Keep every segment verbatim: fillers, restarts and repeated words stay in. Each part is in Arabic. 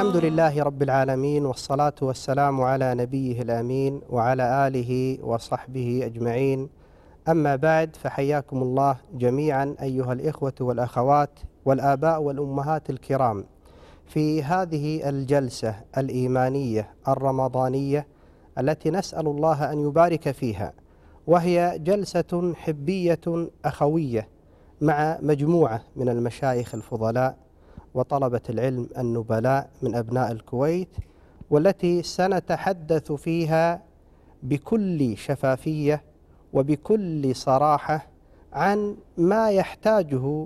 الحمد لله رب العالمين، والصلاة والسلام على نبيه الأمين وعلى آله وصحبه أجمعين. أما بعد، فحياكم الله جميعا أيها الإخوة والأخوات والآباء والأمهات الكرام في هذه الجلسة الإيمانية الرمضانية التي نسأل الله أن يبارك فيها، وهي جلسة حبية أخوية مع مجموعة من المشايخ الفضلاء وطلبة العلم النبلاء من أبناء الكويت، والتي سنتحدث فيها بكل شفافية وبكل صراحة عن ما يحتاجه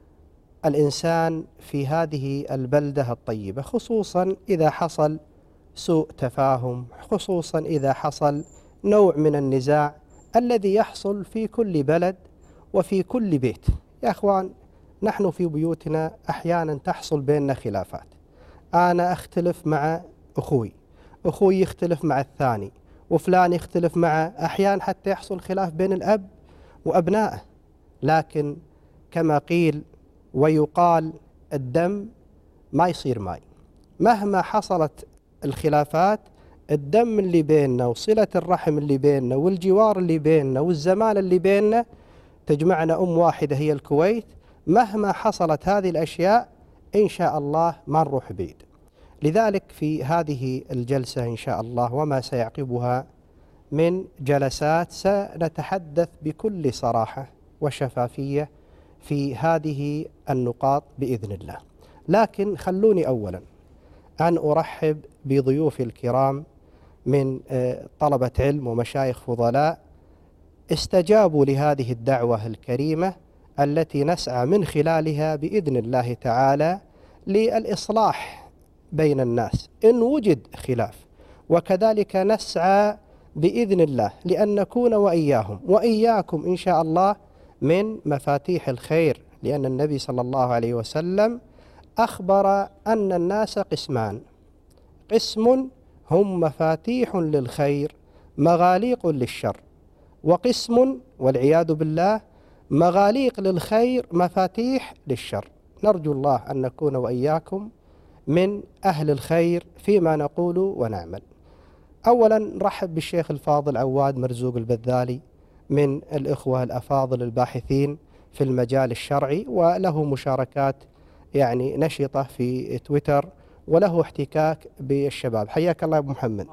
الإنسان في هذه البلدة الطيبة، خصوصا إذا حصل سوء تفاهم، خصوصا إذا حصل نوع من النزاع الذي يحصل في كل بلد وفي كل بيت. يا أخوان، نحن في بيوتنا أحيانا تحصل بيننا خلافات، أنا أختلف مع أخوي، أخوي يختلف مع الثاني، وفلان يختلف مع، أحيانا حتى يحصل خلاف بين الأب وأبنائه. لكن كما قيل ويقال الدم ما يصير ماي، مهما حصلت الخلافات الدم اللي بيننا وصلة الرحم اللي بيننا والجوار اللي بيننا والزمان اللي بيننا تجمعنا أم واحدة هي الكويت. مهما حصلت هذه الأشياء إن شاء الله ما نروح بعيد. لذلك في هذه الجلسة إن شاء الله وما سيعقبها من جلسات سنتحدث بكل صراحة وشفافية في هذه النقاط بإذن الله. لكن خلوني أولا أن أرحب بضيوفي الكرام من طلبة علم ومشايخ فضلاء استجابوا لهذه الدعوة الكريمة التي نسعى من خلالها بإذن الله تعالى للإصلاح بين الناس إن وجد خلاف، وكذلك نسعى بإذن الله لأن نكون وإياهم وإياكم إن شاء الله من مفاتيح الخير، لأن النبي صلى الله عليه وسلم أخبر أن الناس قسمان: قسم هم مفاتيح للخير مغاليق للشر، وقسم والعياذ بالله مغاليق للخير مفاتيح للشر. نرجو الله أن نكون وإياكم من أهل الخير فيما نقول ونعمل. أولا نرحب بالشيخ الفاضل عواد مرزوق البذالي من الإخوة الأفاضل الباحثين في المجال الشرعي، وله مشاركات يعني نشطة في تويتر وله احتكاك بالشباب. حياك الله يا أبو محمد.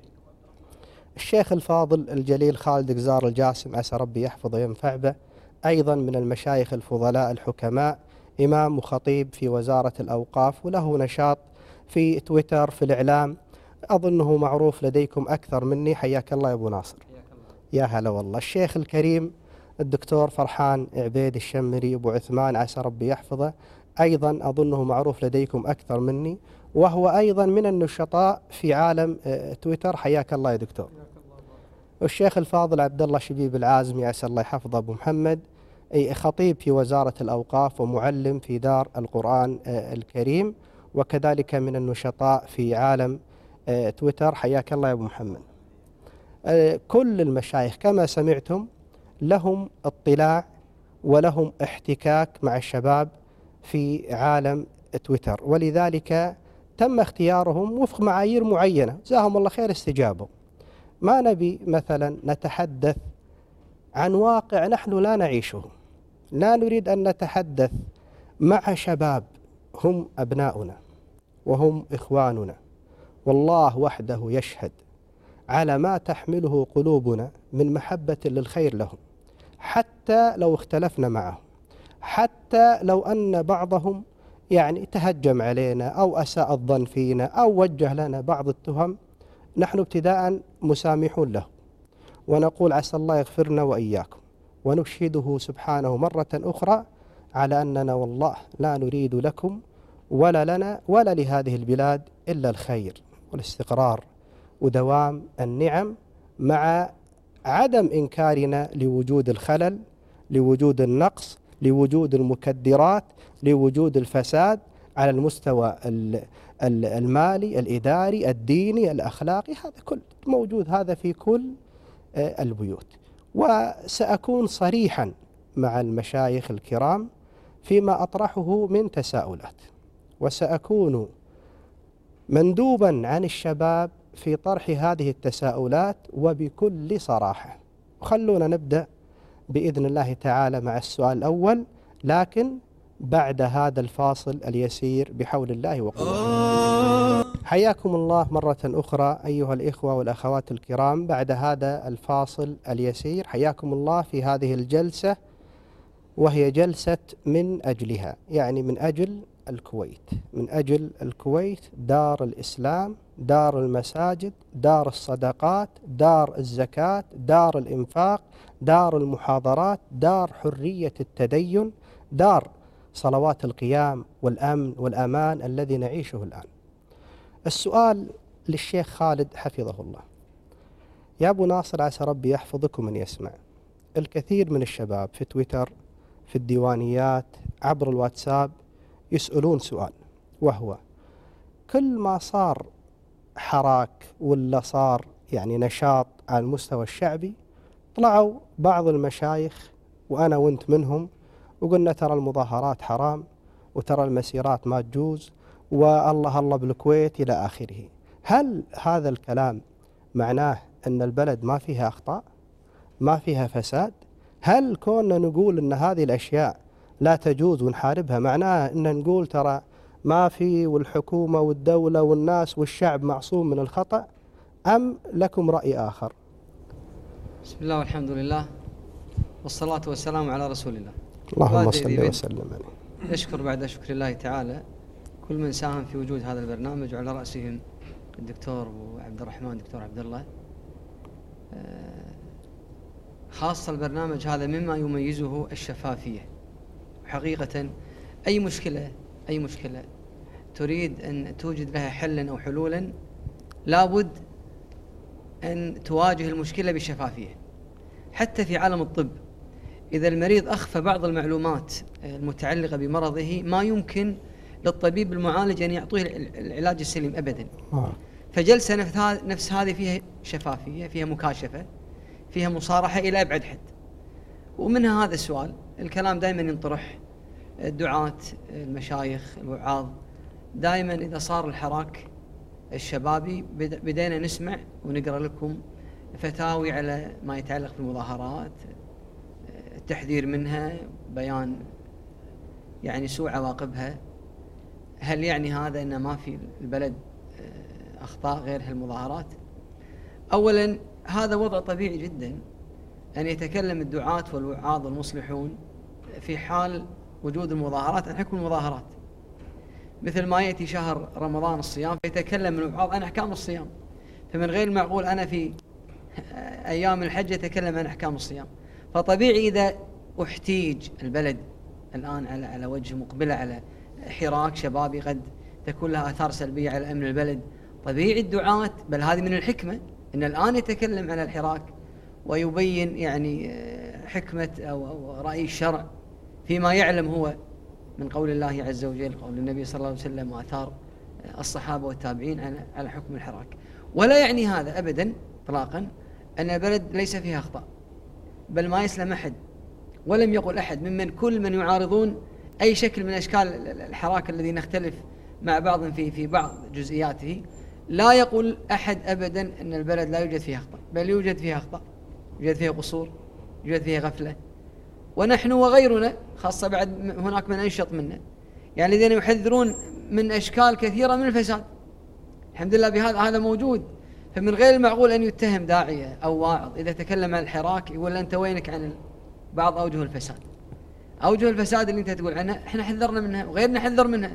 الشيخ الفاضل الجليل خالد قزار الجاسم، عسى ربي يحفظه وينفع به، أيضا من المشايخ الفضلاء الحكماء، إمام وخطيب في وزارة الأوقاف وله نشاط في تويتر في الإعلام، أظنه معروف لديكم أكثر مني. حياك الله يا أبو ناصر. يا هلا والله. الشيخ الكريم الدكتور فرحان عبيد الشمري أبو عثمان، عسى ربي يحفظه، أيضا أظنه معروف لديكم أكثر مني، وهو أيضا من النشطاء في عالم تويتر. حياك الله يا دكتور. والشيخ الفاضل عبد الله شبيب العازمي، عسى الله يحفظه أبو محمد، أي خطيب في وزارة الأوقاف ومعلم في دار القرآن الكريم، وكذلك من النشطاء في عالم تويتر. حياك الله يا أبو محمد. كل المشايخ كما سمعتم لهم اطلاع ولهم احتكاك مع الشباب في عالم تويتر، ولذلك تم اختيارهم وفق معايير معينة، جزاهم الله خير استجابوا. ما نبي مثلا نتحدث عن واقع نحن لا نعيشه، لا نريد أن نتحدث مع شباب هم أبناؤنا وهم إخواننا، والله وحده يشهد على ما تحمله قلوبنا من محبة للخير لهم، حتى لو اختلفنا معهم، حتى لو أن بعضهم يعني تهجم علينا أو أساء الظن فينا أو وجه لنا بعض التهم، نحن ابتداء مسامحون له ونقول عسى الله يغفرنا وإياكم، ونشهده سبحانه مرة أخرى على أننا والله لا نريد لكم ولا لنا ولا لهذه البلاد إلا الخير والاستقرار ودوام النعم، مع عدم إنكارنا لوجود الخلل، لوجود النقص، لوجود المكدرات، لوجود الفساد على المستوى المالي، الإداري، الديني، الأخلاقي، هذا كل موجود، هذا في كل البيوت. وسأكون صريحا مع المشايخ الكرام فيما أطرحه من تساؤلات، وسأكون مندوبا عن الشباب في طرح هذه التساؤلات وبكل صراحة. خلونا نبدأ بإذن الله تعالى مع السؤال الأول، لكن بعد هذا الفاصل اليسير بحول الله وقوته. حياكم الله مرة أخرى أيها الإخوة والأخوات الكرام بعد هذا الفاصل اليسير. حياكم الله في هذه الجلسة، وهي جلسة من أجلها، يعني من أجل الكويت، من أجل الكويت، دار الإسلام، دار المساجد، دار الصدقات، دار الزكاة، دار الإنفاق، دار المحاضرات، دار حرية التدين، دار صلوات القيام والأمن والأمان الذي نعيشه الآن. السؤال للشيخ خالد حفظه الله. يا أبو ناصر، عسى ربي يحفظك من يسمع. الكثير من الشباب في تويتر، في الديوانيات، عبر الواتساب يسألون سؤال، وهو كل ما صار حراك ولا صار يعني نشاط على المستوى الشعبي، طلعوا بعض المشايخ وأنا وانت منهم وقلنا ترى المظاهرات حرام، وترى المسيرات ما تجوز، والله الله بالكويت إلى آخره. هل هذا الكلام معناه أن البلد ما فيها أخطاء، ما فيها فساد؟ هل كوننا نقول أن هذه الأشياء لا تجوز ونحاربها معناه أن نقول ترى ما في، والحكومة والدولة والناس والشعب معصوم من الخطأ، أم لكم رأي آخر؟ بسم الله والحمد لله والصلاة والسلام على رسول الله. اللهم صل وسلم عليه. أشكر بعد شكر الله تعالى كل من ساهم في وجود هذا البرنامج، وعلى رأسهم الدكتور عبد الرحمن دكتور عبد الله. خاصة البرنامج هذا مما يميزه الشفافية. حقيقة أي مشكلة أي مشكلة تريد أن توجد لها حلا أو حلولا، لابد أن تواجه المشكلة بشفافية. حتى في عالم الطب، إذا المريض أخفى بعض المعلومات المتعلقة بمرضه، ما يمكن للطبيب المعالج أن يعطيه العلاج السليم أبدا. فجلسة نفس هذه فيها شفافية، فيها مكاشفة، فيها مصارحة إلى أبعد حد. ومنها هذا السؤال. الكلام دائما ينطرح، الدعاة، المشايخ، الوعاظ، دائما إذا صار الحراك الشبابي بدينا نسمع ونقرأ لكم فتاوي على ما يتعلق بالمظاهرات، التحذير منها، بيان يعني سوء عواقبها. هل يعني هذا أن ما في البلد أخطاء غير هالمظاهرات؟ أولا، هذا وضع طبيعي جدا أن يتكلم الدعاة والوعاظ والمصلحون في حال وجود المظاهرات عن حكم المظاهرات، مثل ما يأتي شهر رمضان الصيام فيتكلم الوعاظ عن أحكام الصيام. فمن غير المعقول أنا في أيام الحج يتكلم عن أحكام الصيام. فطبيعي إذا احتيج البلد الآن على على وجه مقبلة على حراك شبابي قد تكون لها آثار سلبية على أمن البلد، طبيعي الدعاة، بل هذه من الحكمة، إن الآن يتكلم عن الحراك ويبين يعني حكمة أو, أو رأي الشرع فيما يعلم هو من قول الله عز وجل، قول النبي صلى الله عليه وسلم، وآثار الصحابة والتابعين على على حكم الحراك. ولا يعني هذا أبدا إطلاقا أن البلد ليس فيها أخطاء، بل ما يسلم أحد، ولم يقل أحد ممن كل من يعارضون أي شكل من أشكال الحراك الذي نختلف مع بعض في في بعض جزئياته، لا يقول أحد أبدا أن البلد لا يوجد فيها أخطاء، بل يوجد فيها أخطاء، يوجد فيها قصور، يوجد فيها غفلة. ونحن وغيرنا، خاصة بعد هناك من أنشط منا، يعني الذين يحذرون من أشكال كثيرة من الفساد. الحمد لله بهذا هذا موجود. فمن غير المعقول أن يتهم داعية أو واعظ إذا تكلم عن الحراك يقول أنت وينك عن بعض أوجه الفساد. أوجه الفساد اللي أنت تقول عنها إحنا حذرنا منها وغيرنا حذر منها.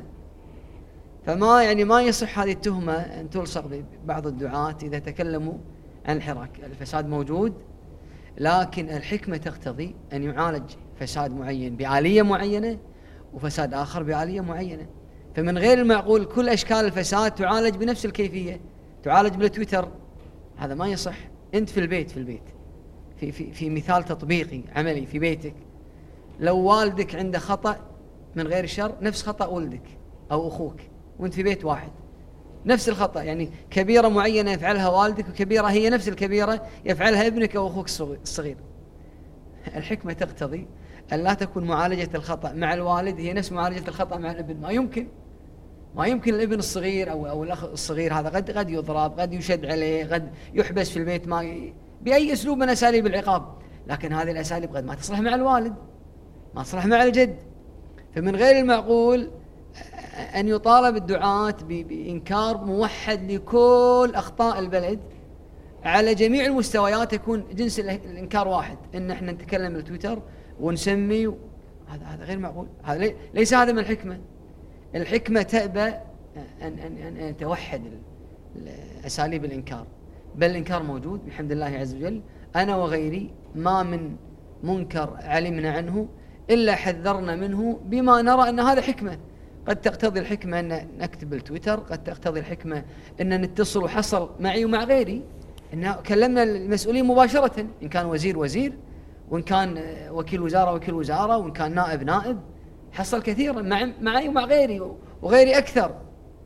فما يعني ما يصح هذه التهمة أن تلصق ببعض الدعاة إذا تكلموا عن الحراك. الفساد موجود، لكن الحكمة تقتضي أن يعالج فساد معين بآلية معينة وفساد آخر بآلية معينة. فمن غير المعقول كل أشكال الفساد تعالج بنفس الكيفية، تعالج بالتويتر، هذا ما يصح. أنت في البيت في البيت في, في, في مثال تطبيقي عملي في بيتك، لو والدك عنده خطأ من غير شر نفس خطأ ولدك أو أخوك، وانت في بيت واحد نفس الخطأ، يعني كبيرة معينة يفعلها والدك وكبيرة هي نفس الكبيرة يفعلها ابنك أو أخوك الصغير. الحكمة تقتضي أن لا تكون معالجة الخطأ مع الوالد هي نفس معالجة الخطأ مع الابن، ما يمكن. ما يمكن الابن الصغير أو أو الأخ الصغير هذا قد قد يضرب، قد يشد عليه، قد يحبس في البيت ما ي... بأي أسلوب من أساليب العقاب، لكن هذه الأساليب قد ما تصلح مع الوالد، ما تصلح مع الجد. فمن غير المعقول أن يطالب الدعاة بإنكار موحد لكل أخطاء البلد على جميع المستويات، يكون جنس الإنكار واحد، إن إحنا نتكلم التويتر ونسمي و... هذا هذا غير معقول. هذا لي... ليس هذا من الحكمة. الحكمة تأبى أن أن أن, أن توحد أساليب الإنكار، بل الإنكار موجود بحمد الله عز وجل. أنا وغيري ما من منكر علمنا عنه إلا حذرنا منه بما نرى أن هذا حكمة. قد تقتضي الحكمة أن نكتب التويتر، قد تقتضي الحكمة أن نتصل وحصل معي ومع غيري، إن كلمنا المسؤولين مباشرة، إن كان وزير وزير، وإن كان وكيل وزارة وكيل وزارة، وإن كان نائب نائب، حصل كثيرا مع معي ومع غيري وغيري أكثر.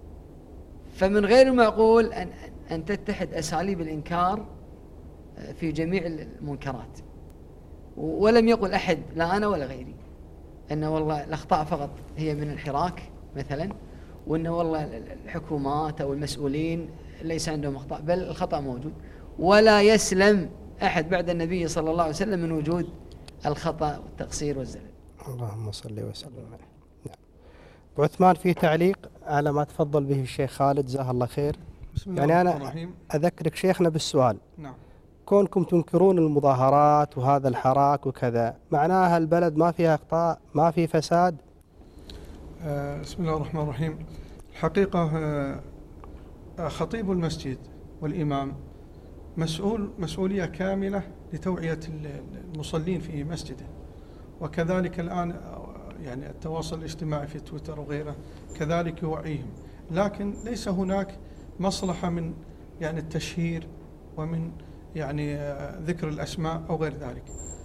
فمن غير المعقول أن أن تتحد أساليب الإنكار في جميع المنكرات. ولم يقل أحد، لا أنا ولا غيري، أن والله الأخطاء فقط هي من الحراك مثلا، وأن والله الحكومات أو المسؤولين ليس عندهم أخطاء، بل الخطأ موجود، ولا يسلم أحد بعد النبي صلى الله عليه وسلم من وجود الخطأ والتقصير والزلل. اللهم صل وسلم عليه. نعم. عثمان، في تعليق على ما تفضل به الشيخ خالد جزاه الله خير. بسم الله يعني الرحمن أنا الرحيم. أذكرك شيخنا بالسؤال. نعم. كونكم تنكرون المظاهرات وهذا الحراك وكذا، معناها البلد ما فيها أخطاء، ما في فساد؟ آه بسم الله الرحمن الرحيم. الحقيقة آه خطيب المسجد والإمام مسؤول مسؤولية كاملة لتوعية المصلين في مسجده، وكذلك الآن يعني التواصل الاجتماعي في تويتر وغيره كذلك يوعيهم، لكن ليس هناك مصلحة من يعني التشهير ومن يعني ذكر الأسماء أو غير ذلك.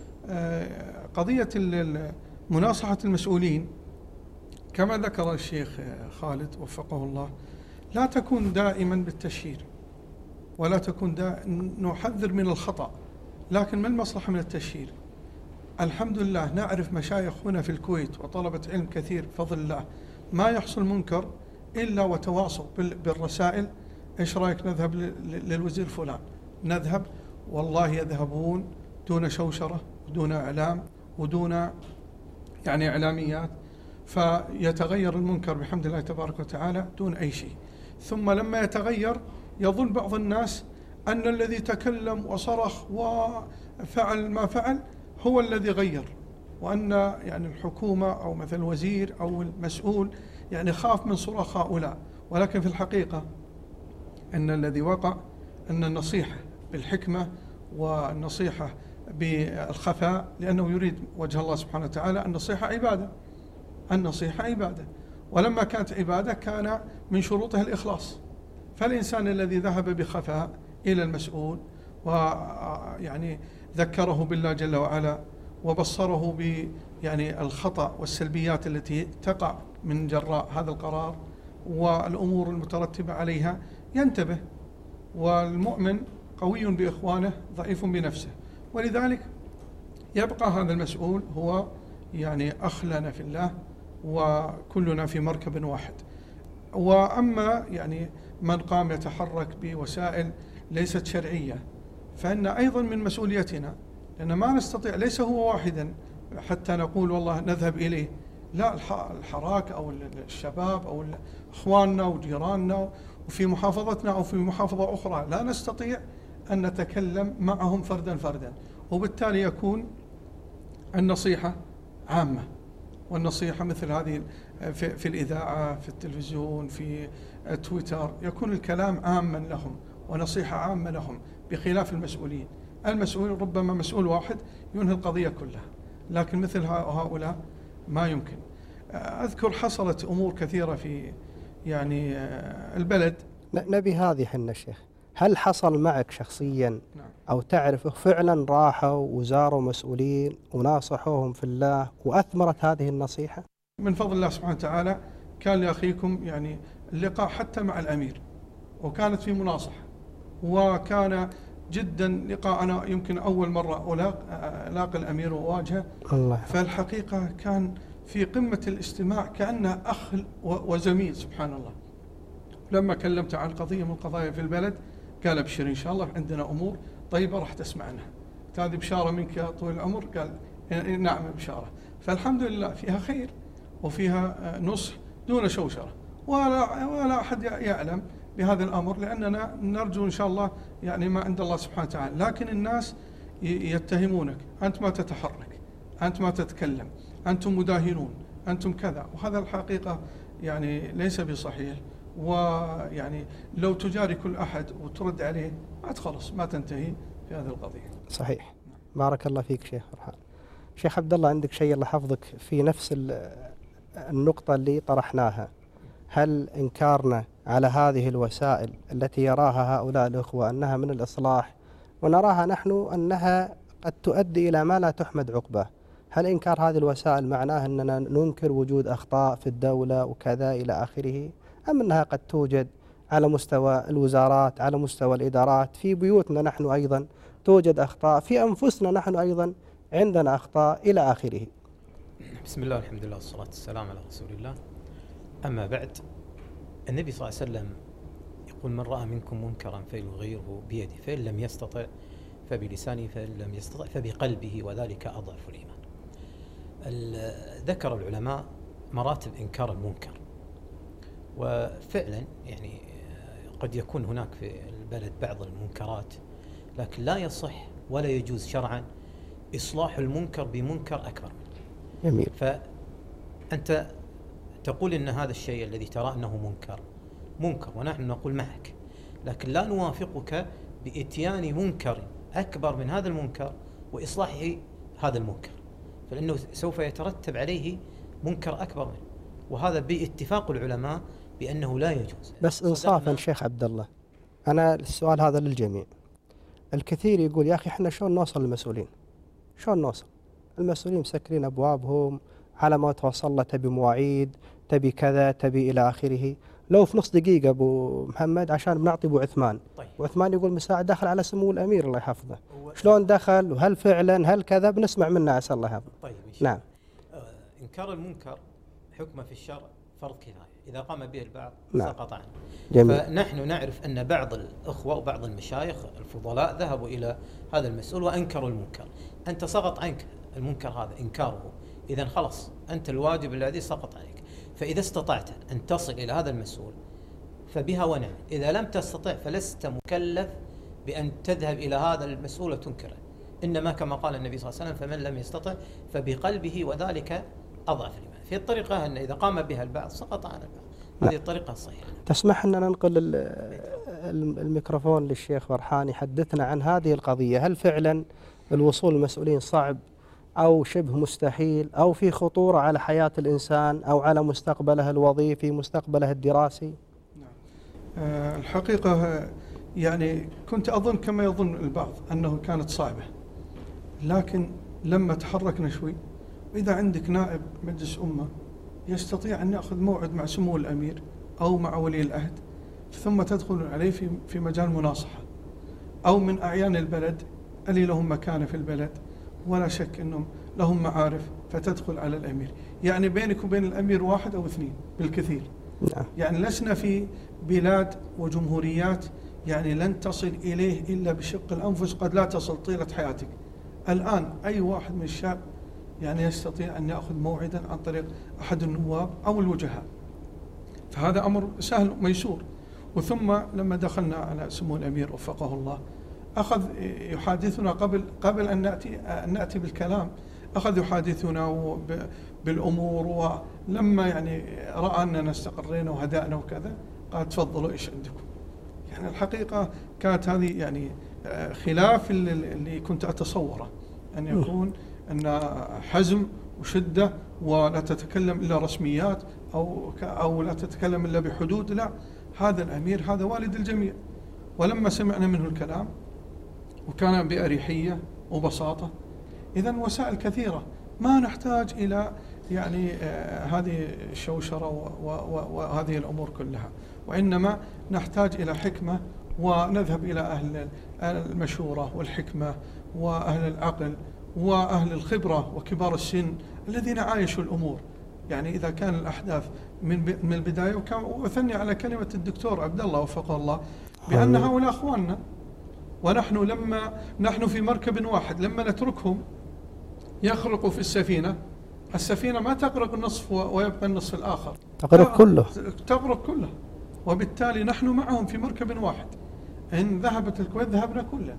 قضية مناصحة المسؤولين كما ذكر الشيخ خالد وفقه الله لا تكون دائما بالتشهير، ولا تكون نحذر من الخطأ، لكن ما المصلحة من التشهير؟ الحمد لله نعرف مشايخ هنا في الكويت وطلبة علم كثير بفضل الله ما يحصل منكر إلا وتواصل بالرسائل، إيش رأيك نذهب للوزير فلان، نذهب، والله يذهبون دون شوشرة ودون إعلام ودون يعني إعلاميات، فيتغير المنكر بحمد الله تبارك وتعالى دون أي شيء. ثم لما يتغير يظن بعض الناس أن الذي تكلم وصرخ وفعل ما فعل هو الذي غير، وأن يعني الحكومة أو مثل الوزير أو المسؤول يعني خاف من صراخ هؤلاء، ولكن في الحقيقة أن الذي وقع أن النصيحة بالحكمة والنصيحة بالخفاء، لأنه يريد وجه الله سبحانه وتعالى. النصيحة عبادة، النصيحة عبادة، ولما كانت عبادة كان من شروطها الإخلاص. فالإنسان الذي ذهب بخفاء إلى المسؤول ويعني ذكره بالله جل وعلا وبصره ب يعني الخطأ والسلبيات التي تقع من جراء هذا القرار والأمور المترتبة عليها ينتبه. والمؤمن قوي بإخوانه ضعيف بنفسه، ولذلك يبقى هذا المسؤول هو يعني أخ لنا في الله وكلنا في مركب واحد. وأما يعني من قام يتحرك بوسائل ليست شرعية فإن أيضا من مسؤوليتنا، لأن ما نستطيع، ليس هو واحدا حتى نقول والله نذهب إليه، لا، الحراك أو الشباب أو إخواننا وجيراننا وفي محافظتنا أو في محافظة أخرى لا نستطيع أن نتكلم معهم فردا فردا، وبالتالي يكون النصيحة عامة. والنصيحة مثل هذه في, في الإذاعة، في التلفزيون، في تويتر، يكون الكلام عاما لهم ونصيحة عامة لهم، بخلاف المسؤولين. المسؤول ربما مسؤول واحد ينهي القضية كلها، لكن مثل هؤلاء ما يمكن. أذكر حصلت أمور كثيرة في يعني البلد. نبي هذه حنا شيخ، هل حصل معك شخصيا نعم. أو تعرفه فعلا راحوا وزاروا مسؤولين وناصحوهم في الله وأثمرت هذه النصيحة؟ من فضل الله سبحانه وتعالى كان لأخيكم يعني اللقاء حتى مع الأمير، وكانت في مناصحة، وكان جدا لقاء. أنا يمكن أول مرة ألاقي الأمير وواجهه، فالحقيقة كان في قمة الاستماع كأنه أخ وزميل سبحان الله. لما كلمت عن قضية من القضايا في البلد قال ابشر إن شاء الله عندنا أمور طيبة راح تسمع عنها، هذه بشارة منك يا طويل العمر. قال نعم بشارة. فالحمد لله فيها خير وفيها نصح دون شوشرة، ولا ولا أحد يعلم بهذا الأمر، لأننا نرجو إن شاء الله يعني ما عند الله سبحانه وتعالى. لكن الناس يتهمونك، أنت ما تتحرك، أنت ما تتكلم، أنتم مداهنون، أنتم كذا، وهذا الحقيقة يعني ليس بصحيح. ويعني لو تجاري كل أحد وترد عليه ما تخلص، ما تنتهي في هذه القضية. صحيح. بارك الله فيك شيخ فرحان. شيخ عبد الله، عندك شيء الله حفظك في نفس النقطة اللي طرحناها، هل إنكارنا على هذه الوسائل التي يراها هؤلاء الأخوة أنها من الإصلاح ونراها نحن أنها قد تؤدي إلى ما لا تحمد عقباه، هل إنكار هذه الوسائل معناه أننا ننكر وجود أخطاء في الدولة وكذا إلى آخره، أم أنها قد توجد على مستوى الوزارات، على مستوى الإدارات، في بيوتنا نحن أيضا توجد أخطاء، في أنفسنا نحن أيضا عندنا أخطاء إلى آخره؟ بسم الله والحمد لله والصلاة والسلام على رسول الله. أما بعد، النبي صلى الله عليه وسلم يقول من رأى منكم منكرا فليغيره بيده، فإن لم يستطع فبلسانه، فإن لم يستطع فبقلبه، وذلك أضعف الإيمان. ذكر العلماء مراتب إنكار المنكر، وفعلا يعني قد يكون هناك في البلد بعض المنكرات، لكن لا يصح ولا يجوز شرعا إصلاح المنكر بمنكر أكبر. جميل. فأنت تقول إن هذا الشيء الذي ترى أنه منكر منكر، ونحن نقول معك، لكن لا نوافقك بإتيان منكر أكبر من هذا المنكر وإصلاحه هذا المنكر، فلأنه سوف يترتب عليه منكر أكبر منه، وهذا باتفاق العلماء بأنه لا يجوز. بس إنصافا شيخ عبد الله، أنا السؤال هذا للجميع. الكثير يقول يا أخي إحنا شلون نوصل للمسؤولين؟ شلون نوصل؟ المسؤولين مسكرين أبوابهم، على ما توصل له تبي مواعيد، تبي كذا، تبي إلى آخره. لو في نص دقيقة أبو محمد عشان بنعطي أبو عثمان. طيب. وعثمان يقول مساعد دخل على سمو الأمير الله يحفظه، شلون دخل وهل فعلا هل كذا، بنسمع منه عسى الله يحفظه. طيب. نعم. آه إنكار المنكر حكمه في الشرع فرض كفاية، إذا قام به البعض نعم. سقط عنه. جميل. فنحن نعرف أن بعض الأخوة وبعض المشايخ الفضلاء ذهبوا إلى هذا المسؤول وأنكروا المنكر. أنت سقط عنك المنكر هذا إنكاره، إذن خلص أنت الواجب الذي سقط عليك. فإذا استطعت أن تصل إلى هذا المسؤول فبها ونعم، إذا لم تستطع فلست مكلف بأن تذهب إلى هذا المسؤول وتنكره، إنما كما قال النبي صلى الله عليه وسلم فمن لم يستطع فبقلبه، وذلك أضعف الإيمان. في الطريقة أن إذا قام بها البعض سقط عن البعض، هذه الطريقة الصحيحة. تسمح أن ننقل الميكروفون للشيخ فرحان يحدثنا عن هذه القضية، هل فعلا الوصول للمسؤولين صعب أو شبه مستحيل أو في خطورة على حياة الإنسان أو على مستقبله الوظيفي، مستقبله الدراسي؟ نعم. أه الحقيقة يعني كنت أظن كما يظن البعض أنه كانت صعبة، لكن لما تحركنا شوي، وإذا عندك نائب مجلس أمة يستطيع أن يأخذ موعد مع سمو الأمير أو مع ولي العهد، ثم تدخل عليه في في مجال مناصحة، أو من أعيان البلد اللي لهم مكانة في البلد ولا شك أنهم لهم معارف، فتدخل على الأمير. يعني بينك وبين الأمير واحد أو اثنين بالكثير. نعم. يعني لسنا في بلاد وجمهوريات يعني لن تصل إليه إلا بشق الأنفس، قد لا تصل طيلة حياتك. الآن أي واحد من الشعب يعني يستطيع أن يأخذ موعدا عن طريق أحد النواب أو الوجهاء، فهذا أمر سهل ميسور. وثم لما دخلنا على سمو الأمير وفقه الله، أخذ يحادثنا قبل قبل أن نأتي أن نأتي بالكلام، أخذ يحادثنا بالأمور، ولما يعني رأى أننا استقرينا وهدأنا وكذا قال تفضلوا إيش عندكم. يعني الحقيقة كانت هذه يعني خلاف اللي كنت أتصوره، أن يكون أن حزم وشدة ولا تتكلم إلا رسميات أو أو لا تتكلم إلا بحدود. لا، هذا الأمير هذا والد الجميع. ولما سمعنا منه الكلام وكان بأريحية وبساطة، إذن وسائل كثيرة، ما نحتاج إلى يعني آه هذه الشوشرة وهذه الأمور كلها، وإنما نحتاج إلى حكمة، ونذهب إلى أهل المشورة والحكمة وأهل العقل وأهل الخبرة وكبار السن الذين عايشوا الأمور. يعني إذا كان الأحداث من من البداية، وأثني على كلمة الدكتور عبد الله وفقه الله بأن هؤلاء أخواننا، ونحن لما نحن في مركب واحد لما نتركهم يخرقوا في السفينة، السفينة ما تغرق النصف ويبقى النصف الآخر، تغرق كله تغرق كله، وبالتالي نحن معهم في مركب واحد. إن ذهبت الكويت ذهبنا كلنا،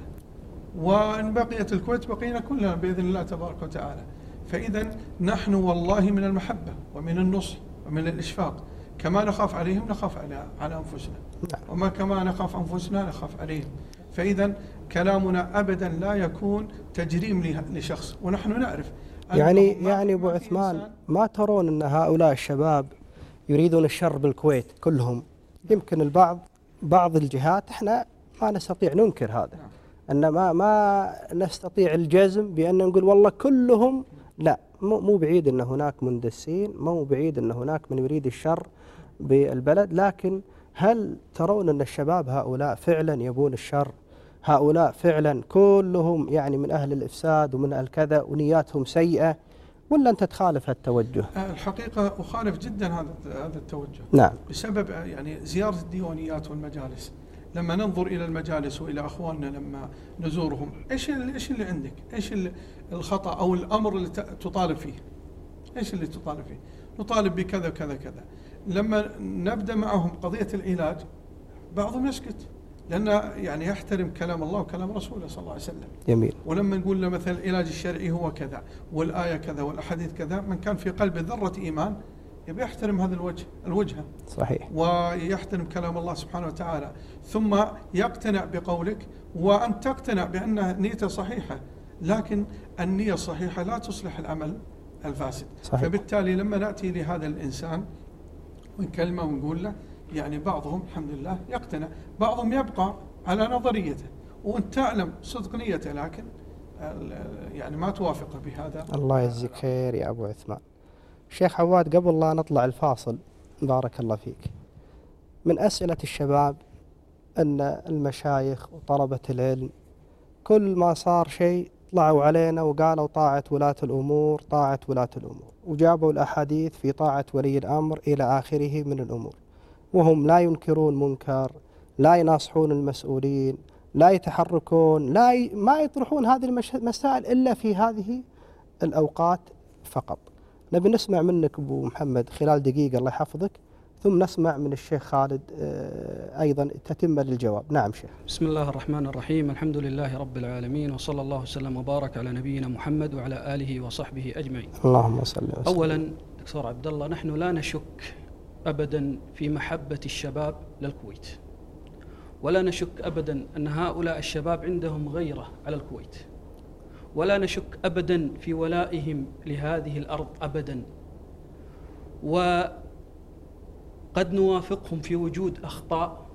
وإن بقيت الكويت بقينا كلنا بإذن الله تبارك وتعالى. فإذا نحن والله من المحبة ومن النصح ومن الإشفاق، كما نخاف عليهم نخاف على على أنفسنا، وما كما نخاف أنفسنا نخاف عليهم. فإذا كلامنا أبدا لا يكون تجريم لشخص، ونحن نعرف يعني يعني أبو عثمان، ما ترون أن هؤلاء الشباب يريدون الشر بالكويت كلهم؟ يمكن البعض بعض الجهات احنا ما نستطيع ننكر هذا، أن ما ما نستطيع الجزم بأن نقول والله كلهم، لا، مو بعيد أن هناك مندسين، مو بعيد أن هناك من يريد الشر بالبلد، لكن هل ترون أن الشباب هؤلاء فعلا يبون الشر؟ هؤلاء فعلا كلهم يعني من أهل الإفساد ومن أهل كذا ونياتهم سيئة، ولا أنت تخالف هالتوجه؟ الحقيقة أخالف جدا هذا هذا التوجه. نعم. بسبب يعني زيارة الديوانيات والمجالس، لما ننظر إلى المجالس وإلى أخواننا لما نزورهم، إيش إيش اللي عندك؟ إيش الخطأ أو الأمر اللي تطالب فيه؟ إيش اللي تطالب فيه؟ نطالب بكذا كذا كذا. لما نبدأ معهم قضية العلاج بعضهم يسكت، لأنه يعني يحترم كلام الله وكلام رسوله صلى الله عليه وسلم. جميل. ولما نقول له مثلا العلاج الشرعي هو كذا والآية كذا والأحاديث كذا، من كان في قلبه ذرة إيمان يبي يحترم هذا الوجه الوجهة. صحيح. ويحترم كلام الله سبحانه وتعالى، ثم يقتنع بقولك، وأن تقتنع بأن نيته صحيحة، لكن النية الصحيحة لا تصلح العمل الفاسد. صحيح. فبالتالي لما نأتي لهذا الإنسان ونكلمه ونقول له، يعني بعضهم الحمد لله يقتنع، بعضهم يبقى على نظريته وانت تعلم صدق نيته، لكن يعني ما توافقه بهذا. الله يجزيك خير يا أبو عثمان. شيخ عواد، قبل لا نطلع الفاصل بارك الله فيك، من أسئلة الشباب أن المشايخ وطلبة العلم كل ما صار شيء طلعوا علينا وقالوا طاعة ولاة الأمور طاعة ولاة الأمور، وجابوا الأحاديث في طاعة ولي الأمر إلى آخره من الأمور، وهم لا ينكرون منكر، لا يناصحون المسؤولين، لا يتحركون، لا ي... ما يطرحون هذه المسائل إلا في هذه الأوقات فقط. نبي نسمع منك أبو محمد خلال دقيقة الله يحفظك، ثم نسمع من الشيخ خالد أيضا تتم للجواب. نعم شيخ. بسم الله الرحمن الرحيم، الحمد لله رب العالمين، وصلى الله وسلم وبارك على نبينا محمد وعلى آله وصحبه أجمعين. اللهم صل وسلم. أولا دكتور عبد الله، نحن لا نشك أبدا في محبة الشباب للكويت، ولا نشك أبدا أن هؤلاء الشباب عندهم غيرة على الكويت، ولا نشك أبدا في ولائهم لهذه الأرض أبدا، وقد نوافقهم في وجود أخطاء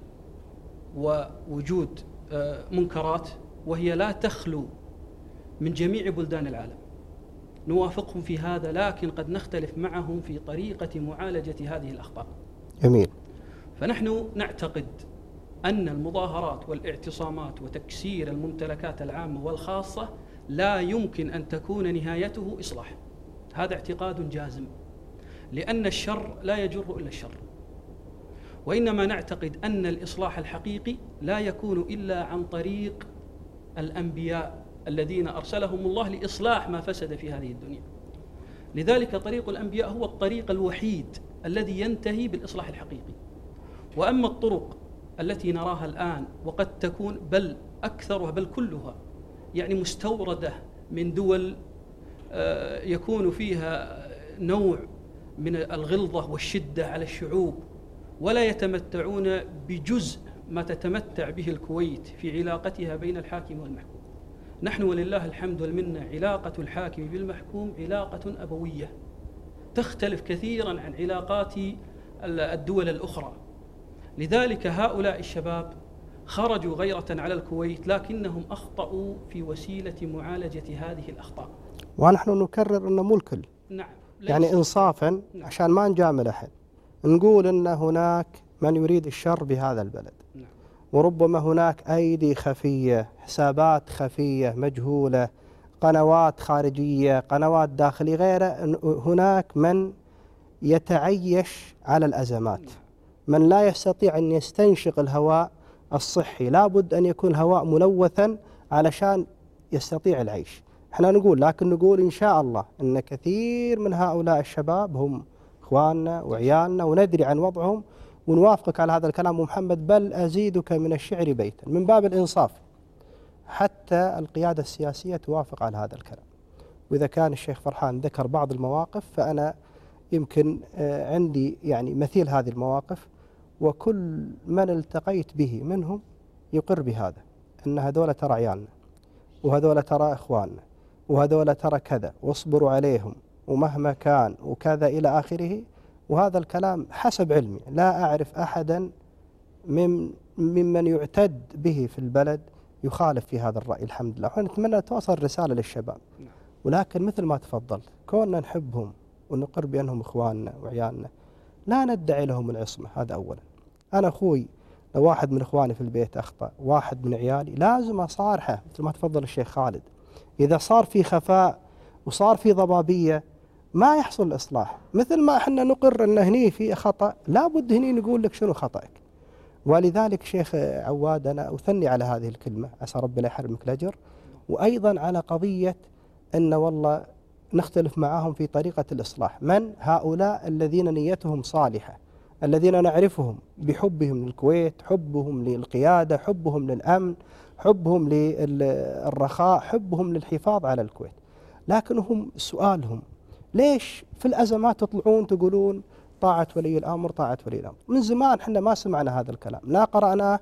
ووجود منكرات، وهي لا تخلو من جميع بلدان العالم، نوافقهم في هذا، لكن قد نختلف معهم في طريقة معالجة هذه الأخطاء. جميل. فنحن نعتقد أن المظاهرات والاعتصامات وتكسير الممتلكات العامة والخاصة لا يمكن أن تكون نهايته إصلاح، هذا اعتقاد جازم، لأن الشر لا يجر إلا الشر، وإنما نعتقد أن الإصلاح الحقيقي لا يكون إلا عن طريق الأنبياء الذين أرسلهم الله لإصلاح ما فسد في هذه الدنيا. لذلك طريق الأنبياء هو الطريق الوحيد الذي ينتهي بالإصلاح الحقيقي. وأما الطرق التي نراها الآن، وقد تكون بل أكثرها بل كلها يعني مستوردة من دول يكون فيها نوع من الغلظة والشدة على الشعوب، ولا يتمتعون بجزء ما تتمتع به الكويت في علاقتها بين الحاكم والمحكوم. نحن ولله الحمد والمنة علاقة الحاكم بالمحكوم علاقة أبوية تختلف كثيرا عن علاقات الدول الأخرى. لذلك هؤلاء الشباب خرجوا غيرة على الكويت، لكنهم أخطأوا في وسيلة معالجة هذه الأخطاء. ونحن نكرر أنه مو الكل. نعم. يعني إنصافا نعم. عشان ما نجامل أحد، نقول أن هناك من يريد الشر بهذا البلد. نعم. وربما هناك أيدي خفية، حسابات خفية مجهولة، قنوات خارجية، قنوات داخلية، غيره. هناك من يتعيش على الأزمات. من لا يستطيع أن يستنشق الهواء الصحي لابد أن يكون الهواء ملوثا علشان يستطيع العيش. احنا نقول، لكن نقول إن شاء الله أن كثير من هؤلاء الشباب هم إخواننا وعيالنا وندري عن وضعهم، ونوافقك على هذا الكلام محمد، بل أزيدك من الشعر بيتا من باب الإنصاف. حتى القيادة السياسية توافق على هذا الكلام. وإذا كان الشيخ فرحان ذكر بعض المواقف، فأنا يمكن عندي يعني مثيل هذه المواقف، وكل من التقيت به منهم يقر بهذا، أن هذول ترى عيالنا، وهذول ترى إخواننا، وهذول ترى كذا، واصبروا عليهم ومهما كان وكذا إلى آخره. وهذا الكلام حسب علمي، لا أعرف أحدا من ممن يعتد به في البلد يخالف في هذا الرأي الحمد لله. ونتمنى توصل رسالة للشباب. ولكن مثل ما تفضلت، كوننا نحبهم ونقر بأنهم إخواننا وعيالنا، لا ندعي لهم العصمة. هذا أولا. أنا أخوي لو واحد من إخواني في البيت أخطأ، واحد من عيالي، لازم أصارحه مثل ما تفضل الشيخ خالد. إذا صار في خفاء وصار في ضبابية ما يحصل الإصلاح. مثل ما احنا نقر أن هني في خطأ، لابد هني نقول لك شنو خطأك. ولذلك شيخ عواد أنا أثني على هذه الكلمة، عسى ربي لا يحرمك الأجر. وأيضا على قضية أن والله نختلف معهم في طريقة الإصلاح. من هؤلاء الذين نيتهم صالحة، الذين نعرفهم بحبهم للكويت، حبهم للقيادة، حبهم للأمن، حبهم للرخاء، حبهم للحفاظ على الكويت. لكن هم سؤالهم ليش في الأزمات تطلعون تقولون طاعة ولي الأمر طاعة ولي الأمر؟ من زمان احنا ما سمعنا هذا الكلام، لا قرأناه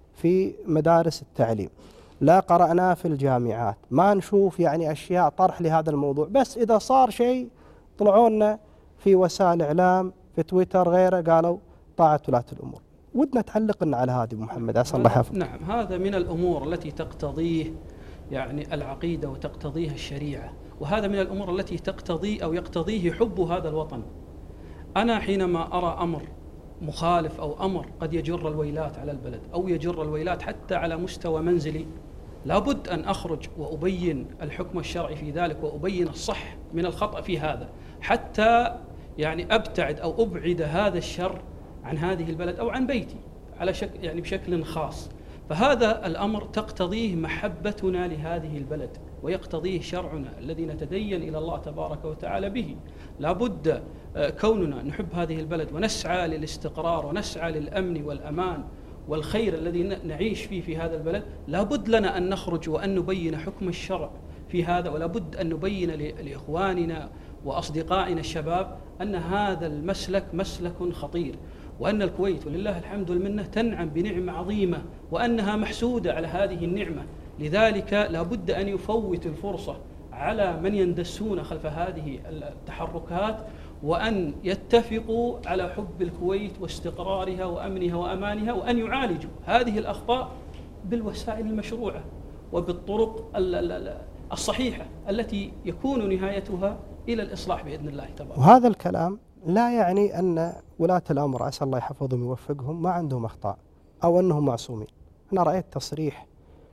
في مدارس التعليم، لا قرأناه في الجامعات، ما نشوف يعني أشياء طرح لهذا الموضوع. بس إذا صار شيء طلعونا في وسائل إعلام، في تويتر غيره، قالوا طاعة ولاة الأمور. ودنا تعلقنا على هذه محمد، عسى الله يحفظك. نعم، هذا من الأمور التي تقتضيه يعني العقيدة وتقتضيها الشريعة، وهذا من الأمور التي تقتضي أو يقتضيه حب هذا الوطن. أنا حينما أرى أمر مخالف أو أمر قد يجر الويلات على البلد أو يجر الويلات حتى على مستوى منزلي، لابد أن أخرج وأبين الحكم الشرعي في ذلك، وأبين الصح من الخطأ في هذا، حتى يعني أبتعد أو أبعد هذا الشر عن هذه البلد أو عن بيتي على شكل يعني بشكل خاص. فهذا الأمر تقتضيه محبتنا لهذه البلد، ويقتضيه شرعنا الذي نتدين إلى الله تبارك وتعالى به. لابد كوننا نحب هذه البلد ونسعى للاستقرار ونسعى للأمن والأمان والخير الذي نعيش فيه في هذا البلد، لابد لنا أن نخرج وأن نبين حكم الشرع في هذا، ولابد أن نبين لإخواننا وأصدقائنا الشباب أن هذا المسلك مسلك خطير، وأن الكويت ولله الحمد والمنة تنعم بنعمة عظيمة، وأنها محسودة على هذه النعمة. لذلك لابد أن يفوت الفرصة على من يندسون خلف هذه التحركات، وأن يتفقوا على حب الكويت واستقرارها وأمنها وأمانها، وأن يعالجوا هذه الأخطاء بالوسائل المشروعة وبالطرق الصحيحة التي يكون نهايتها إلى الإصلاح بإذن الله تبارك. وهذا الكلام لا يعني أن ولاة الأمر عسى الله يحفظهم ويوفقهم ما عندهم أخطاء أو أنهم معصومين. أنا رأيت تصريح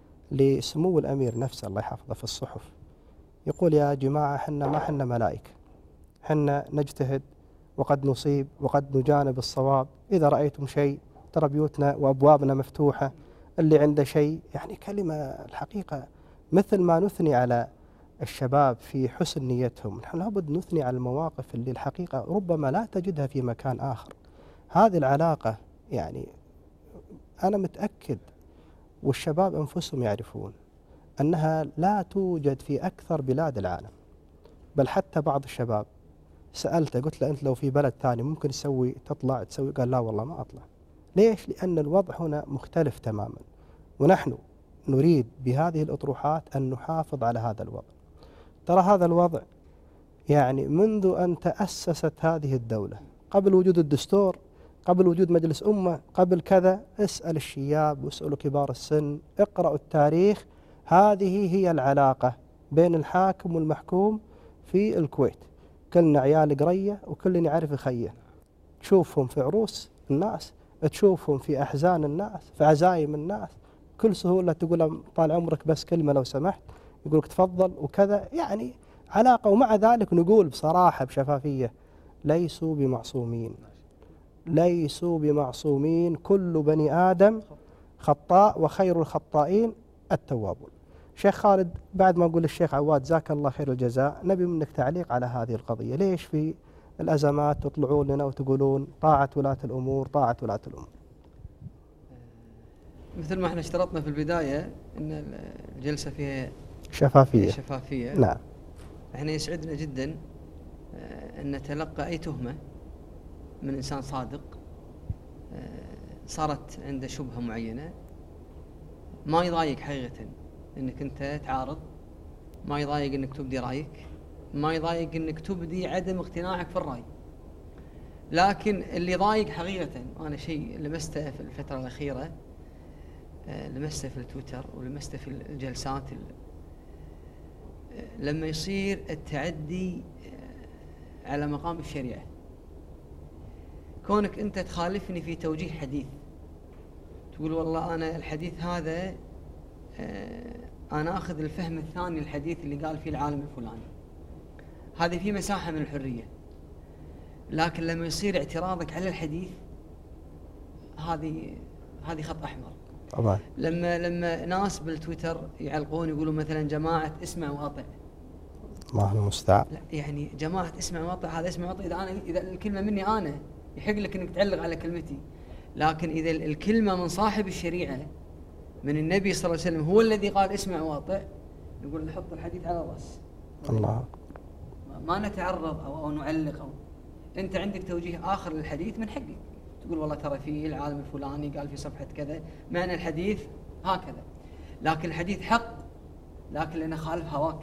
لسمو الأمير نفسه الله يحفظه في الصحف، يقول يا جماعة حنا ما حنا ملائكة، حنا نجتهد وقد نصيب وقد نجانب الصواب. إذا رأيتم شيء ترى بيوتنا وأبوابنا مفتوحة، اللي عنده شيء يعني كلمة الحقيقة مثل ما نثني على الشباب في حسن نيتهم، نحن لابد نثني على المواقف اللي الحقيقة ربما لا تجدها في مكان آخر. هذه العلاقة يعني أنا متأكد والشباب أنفسهم يعرفون أنها لا توجد في أكثر بلاد العالم. بل حتى بعض الشباب سألته قلت له أنت لو في بلد ثاني ممكن تسوي تطلع تسوي؟ قال لا والله ما أطلع. ليش؟ لأن الوضع هنا مختلف تماما، ونحن نريد بهذه الأطروحات أن نحافظ على هذا الوضع. ترى هذا الوضع يعني منذ أن تأسست هذه الدولة، قبل وجود الدستور، قبل وجود مجلس أمة، قبل كذا، اسأل الشياب واسألوا كبار السن، اقرأوا التاريخ. هذه هي العلاقة بين الحاكم والمحكوم في الكويت. كلنا عيال قرية وكلنا يعرف يخيه، تشوفهم في عروس الناس، تشوفهم في أحزان الناس، في عزايم الناس، كل سهولة تقول طال عمرك بس كلمة لو سمحت، يقولك تفضل وكذا، يعني علاقة. ومع ذلك نقول بصراحة بشفافية ليسوا بمعصومين، ليسوا بمعصومين، كل بني آدم خطاء وخير الخطائين التوابون. شيخ خالد، بعد ما أقول الشيخ عواد جزاك الله خير الجزاء، نبي منك تعليق على هذه القضية. ليش في الأزمات تطلعون لنا وتقولون طاعة ولاة الأمور طاعة ولاة الأمور؟ مثل ما احنا اشترطنا في البداية أن الجلسة فيها شفافية. شفافية. نعم. احنا يسعدنا جدا أن نتلقى أي تهمة من إنسان صادق صارت عنده شبهة معينة، ما يضايق حقيقة أنك أنت تعارض، ما يضايق أنك تبدي رأيك، ما يضايق أنك تبدي عدم اقتناعك في الرأي. لكن اللي ضايق حقيقة، أنا شيء لمسته في الفترة الأخيرة، لمسته في التويتر ولمسته في الجلسات، لما يصير التعدي على مقام الشريعة. كونك أنت تخالفني في توجيه حديث، تقول والله أنا الحديث هذا أنا أخذ الفهم الثاني الحديث اللي قال فيه العالم الفلاني، هذه في مساحة من الحرية. لكن لما يصير اعتراضك على الحديث، هذه هذه خط أحمر طبعا. لما لما ناس بالتويتر يعلقون يقولون مثلا جماعة اسمع وأطع، الله المستعان. لا يعني جماعة اسمع وأطع، هذا اسمع وأطع إذا أنا إذا الكلمة مني أنا يحق لك إنك تعلق على كلمتي، لكن إذا الكلمة من صاحب الشريعة من النبي صلى الله عليه وسلم هو الذي قال اسمع وأطع، نقول نحط الحديث على الرأس. الله. ما نتعرض أو, أو نعلق. أو أنت عندك توجيه آخر للحديث، من حقك تقول والله ترى فيه العالم الفلاني قال في صفحة كذا، معنى الحديث هكذا، لكن الحديث حق، لكن لأنه خالف هواك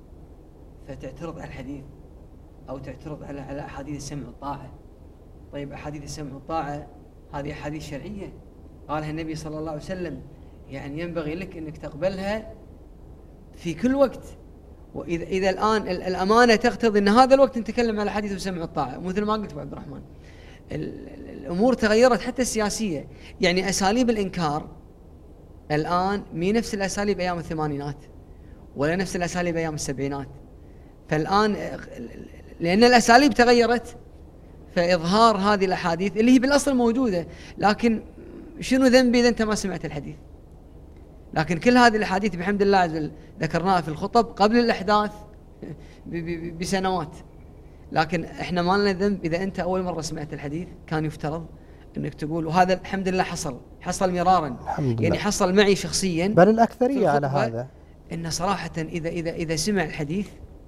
فتعترض على الحديث أو تعترض على على أحاديث السمع والطاعة. طيب أحاديث السمع والطاعة هذه أحاديث شرعية قالها النبي صلى الله عليه وسلم، يعني ينبغي لك أنك تقبلها في كل وقت. وإذا إذا الآن الأمانة تقتضي أن هذا الوقت نتكلم على حديث السمع والطاعة، مثل ما قلت أبو عبد الرحمن، الأمور تغيرت حتى السياسية، يعني أساليب الإنكار الآن مي نفس الأساليب أيام الثمانينات ولا نفس الأساليب أيام السبعينات. فالآن لأن الأساليب تغيرت، فإظهار هذه الأحاديث اللي هي بالأصل موجودة، لكن شنو ذنبي إذا أنت ما سمعت الحديث؟ لكن كل هذه الأحاديث بحمد الله عز وجل ذكرناها في الخطب قبل الأحداث بسنوات، لكن احنا ما لنا ذنب إذا أنت أول مرة سمعت الحديث. كان يفترض أنك تقول، وهذا الحمد لله حصل حصل مرارا، يعني حصل معي شخصيا بل الأكثرية على هذا، إن صراحة إذا إذا إذا سمع الحديث،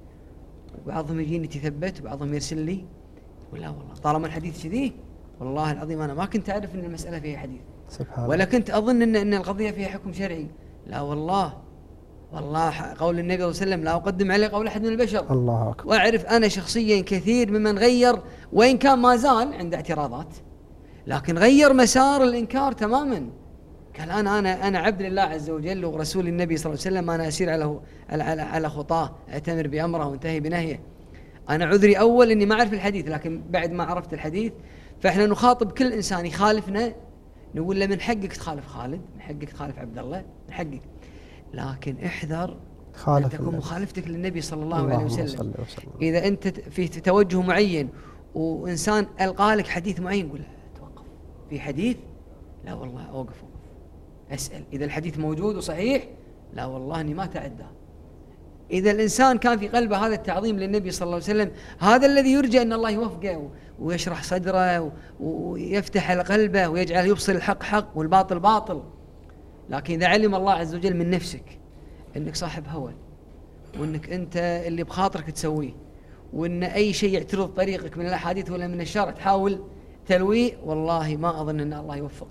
وبعضهم يجيني يتثبت وبعضهم يرسل لي، ولا والله طالما الحديث كذي والله العظيم أنا ما كنت أعرف أن المسألة فيها حديث، سبحان ولا كنت أظن أن أن القضية فيها حكم شرعي. لا والله والله قول النبي صلى الله عليه وسلم لا أقدم عليه قول أحد من البشر. الله أكبر. وأعرف أنا شخصيا كثير ممن غير، وإن كان ما زال عنده اعتراضات، لكن غير مسار الإنكار تماما. قال أنا أنا أنا عبد لله عز وجل ورسول النبي صلى الله عليه وسلم، أنا أسير على على على خطاه، أتمر بأمره وانتهي بنهيه. أنا عذري أول إني ما أعرف الحديث، لكن بعد ما عرفت الحديث فإحنا نخاطب كل إنسان يخالفنا، نقول له من حقك تخالف خالد، من حقك تخالف عبد الله، من حقك، لكن احذر أن تكون مخالفتك للنبي صلى الله, الله عليه وسلم. وسلم. إذا أنت في توجه معين وإنسان ألقى لك حديث معين، قول توقف في حديث، لا والله أوقف أوقف أسأل إذا الحديث موجود وصحيح، لا والله أني ما تعدى. إذا الإنسان كان في قلبه هذا التعظيم للنبي صلى الله عليه وسلم، هذا الذي يرجى أن الله يوفقه ويشرح صدره ويفتح قلبه ويجعل يبصر الحق حق والباطل باطل. لكن إذا علم الله عز وجل من نفسك أنك صاحب هوى، وأنك أنت اللي بخاطرك تسويه، وأن أي شيء يعترض طريقك من الأحاديث ولا من الشرع تحاول تلويه، والله ما أظن أن الله يوفق.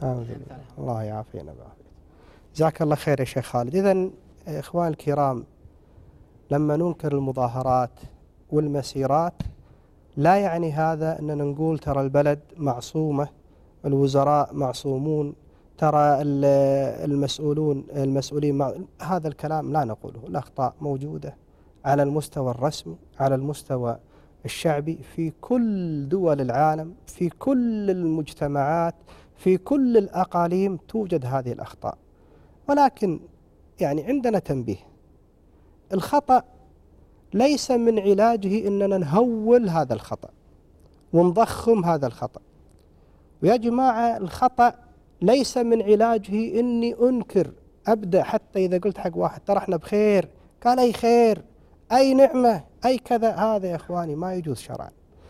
الله يعافينا بعافية. جزاك الله خير يا شيخ خالد. إذن إخوان الكرام، لما ننكر المظاهرات والمسيرات لا يعني هذا أننا نقول ترى البلد معصومة، الوزراء معصومون، ترى المسؤولون المسؤولين مع... هذا الكلام لا نقوله. الأخطاء موجودة على المستوى الرسمي، على المستوى الشعبي، في كل دول العالم، في كل المجتمعات، في كل الأقاليم توجد هذه الأخطاء. ولكن يعني عندنا تنبيه، الخطأ ليس من علاجه إننا نهول هذا الخطأ، ونضخم هذا الخطأ. ويا جماعة الخطأ ليس من علاجه إني أنكر، أبدأ حتى إذا قلت حق واحد ترى احنا بخير، قال أي خير أي نعمة أي كذا، هذا يا إخواني ما يجوز شرعا.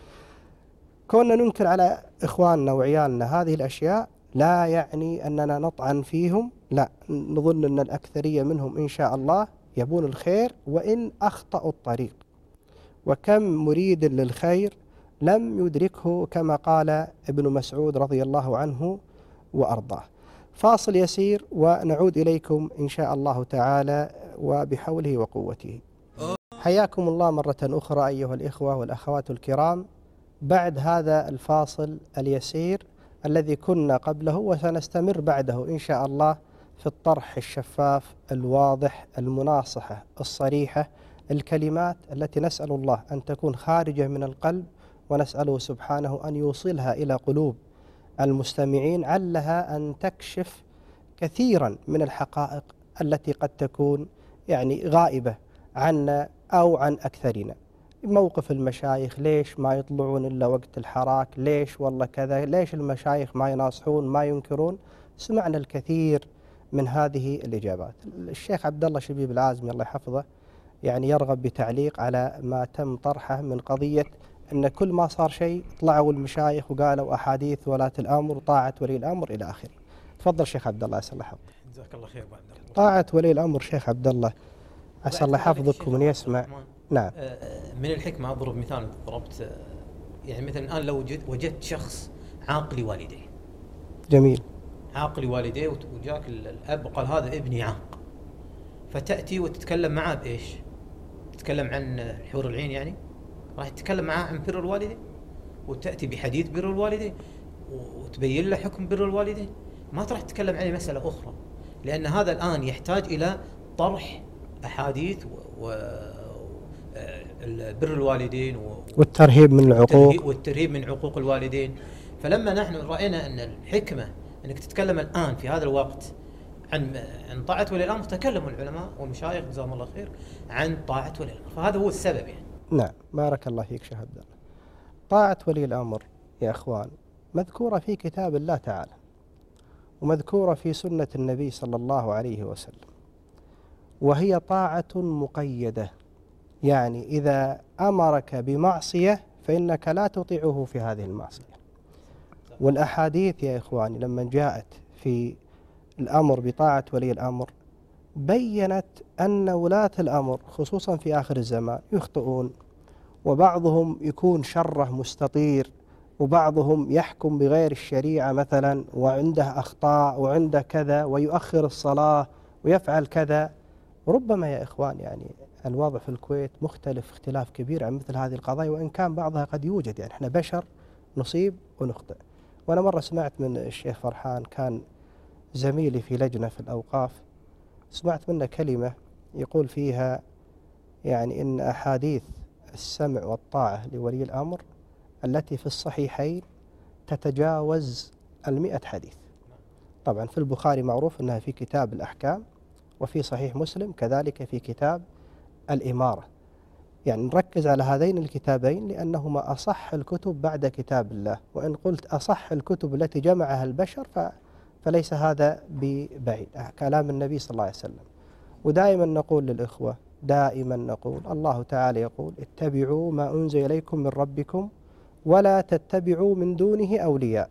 كوننا ننكر على إخواننا وعيالنا هذه الأشياء لا يعني أننا نطعن فيهم، لا، نظن أن الأكثرية منهم إن شاء الله يبون الخير وإن أخطأوا الطريق. وكم مريد للخير لم يدركه كما قال ابن مسعود رضي الله عنه وأرضاه. فاصل يسير ونعود إليكم إن شاء الله تعالى وبحوله وقوته. حياكم الله مرة أخرى أيها الإخوة والأخوات الكرام بعد هذا الفاصل اليسير الذي كنا قبله، وسنستمر بعده إن شاء الله في الطرح الشفاف الواضح المناصحة الصريحة، الكلمات التي نسأل الله أن تكون خارجة من القلب، ونسأله سبحانه أن يوصلها إلى قلوب المستمعين علها أن تكشف كثيرا من الحقائق التي قد تكون يعني غائبة عنا أو عن أكثرنا. موقف المشايخ، ليش ما يطلعون إلا وقت الحراك، ليش والله كذا، ليش المشايخ ما يناصحون ما ينكرون. سمعنا الكثير من هذه الإجابات. الشيخ عبد الله شبيب العازمي الله يحفظه يعني يرغب بتعليق على ما تم طرحه من قضية أن كل ما صار شيء طلعوا المشايخ وقالوا أحاديث ولاة الأمر وطاعة ولي الأمر إلى آخره. تفضل شيخ عبد الله عسى الله يحفظك. جزاك الله خير. بعد طاعة ولي الأمر شيخ عبد الله عسى الله يحفظك ومن يسمع. نعم. من الحكمة أضرب مثال ضربت، يعني مثلا الآن لو وجدت شخص عاقل والديه. جميل. عاقل والديه وجاك الأب وقال هذا ابني عاق، فتأتي وتتكلم معه بإيش؟ تتكلم عن حور العين، يعني راح تتكلم معه عن بر الوالدين، وتأتي بحديث بر الوالدين وتبين له حكم بر الوالدين، ما تروح تتكلم عليه مسألة أخرى، لأن هذا الآن يحتاج إلى طرح أحاديث و بر الوالدين والترهيب من العقوق والترهيب من عقوق الوالدين. فلما نحن رأينا أن الحكمة أنك تتكلم الآن في هذا الوقت عن عن طاعة ولي الأمر، تكلموا العلماء والمشايخ جزاهم الله خير عن طاعة ولي الأمر، فهذا هو السبب يعني. نعم بارك الله فيك شيخ عبد الله. طاعة ولي الأمر يا أخوان مذكورة في كتاب الله تعالى، ومذكورة في سنة النبي صلى الله عليه وسلم، وهي طاعة مقيدة، يعني إذا أمرك بمعصية فإنك لا تطيعه في هذه المعصية. والأحاديث يا إخواني لما جاءت في الأمر بطاعة ولي الأمر بيّنت أن ولاة الأمر خصوصا في آخر الزمان يخطئون، وبعضهم يكون شره مستطير، وبعضهم يحكم بغير الشريعة مثلا وعنده أخطاء وعنده كذا ويؤخر الصلاة ويفعل كذا. ربما يا إخوان يعني الوضع في الكويت مختلف اختلاف كبير عن مثل هذه القضايا، وإن كان بعضها قد يوجد، يعني احنا بشر نصيب ونخطئ. وأنا مرة سمعت من الشيخ فرحان كان زميلي في لجنة في الأوقاف، سمعت منه كلمة يقول فيها يعني إن أحاديث السمع والطاعة لولي الأمر التي في الصحيحين تتجاوز المئة حديث. طبعا في البخاري معروف أنها في كتاب الأحكام، وفي صحيح مسلم كذلك في كتاب الإمارة. يعني نركز على هذين الكتابين لأنهما أصح الكتب بعد كتاب الله، وإن قلت أصح الكتب التي جمعها البشر ف فليس هذا ببعيد، كلام النبي صلى الله عليه وسلم. ودائما نقول للإخوة، دائما نقول الله تعالى يقول اتبعوا ما أنزل إليكم من ربكم ولا تتبعوا من دونه أولياء.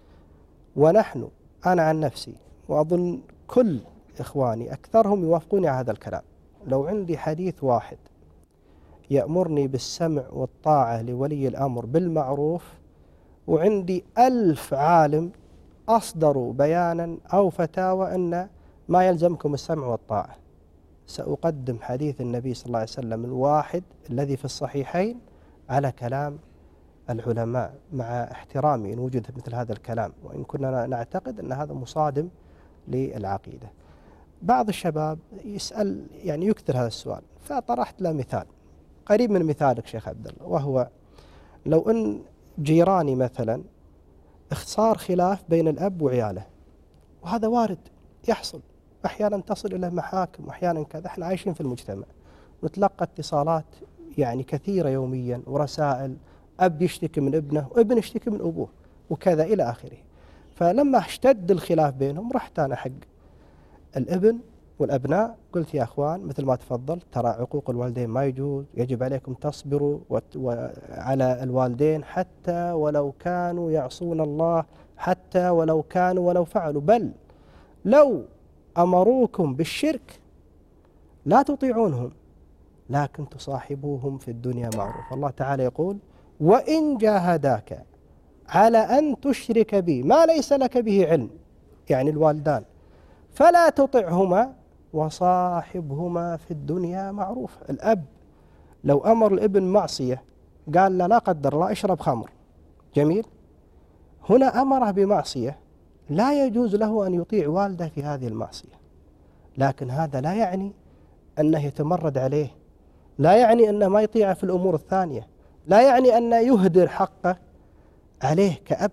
ونحن أنا عن نفسي وأظن كل إخواني أكثرهم يوافقوني على هذا الكلام، لو عندي حديث واحد يأمرني بالسمع والطاعة لولي الأمر بالمعروف، وعندي ألف عالم أصدروا بيانا أو فتاوى أن ما يلزمكم السمع والطاعة، سأقدم حديث النبي صلى الله عليه وسلم الواحد الذي في الصحيحين على كلام العلماء، مع احترامي إن وجد مثل هذا الكلام، وإن كنا نعتقد أن هذا مصادم للعقيدة. بعض الشباب يسأل يعني يكثر هذا السؤال، فطرحت له مثال قريب من مثالك شيخ عبد الله، وهو لو أن جيراني مثلا صار خلاف بين الأب وعياله، وهذا وارد يحصل أحيانا، تصل إلى محاكم وأحيانا كذا، احنا عايشين في المجتمع نتلقى اتصالات يعني كثيرة يوميا ورسائل أب يشتكي من ابنه وابن يشتكي من أبوه وكذا إلى آخره. فلما اشتد الخلاف بينهم رحت أنا حق الابن والأبناء قلت يا أخوان مثل ما تفضل ترى عقوق الوالدين ما يجوز، يجب عليكم تصبروا على الوالدين حتى ولو كانوا يعصون الله، حتى ولو كانوا ولو فعلوا، بل لو أمروكم بالشرك لا تطيعونهم لكن تصاحبوهم في الدنيا معروف. الله تعالى يقول وإن جاهداك على أن تشرك بي ما ليس لك به علم، يعني الوالدان، فلا تطعهما وصاحبهما في الدنيا معروف. الأب لو أمر الابن معصية قال له لا قدر الله اشرب خمر، جميل، هنا أمره بمعصية لا يجوز له أن يطيع والده في هذه المعصية، لكن هذا لا يعني أنه يتمرد عليه، لا يعني أنه ما يطيعه في الأمور الثانية، لا يعني أنه يهدر حقه عليه كأب.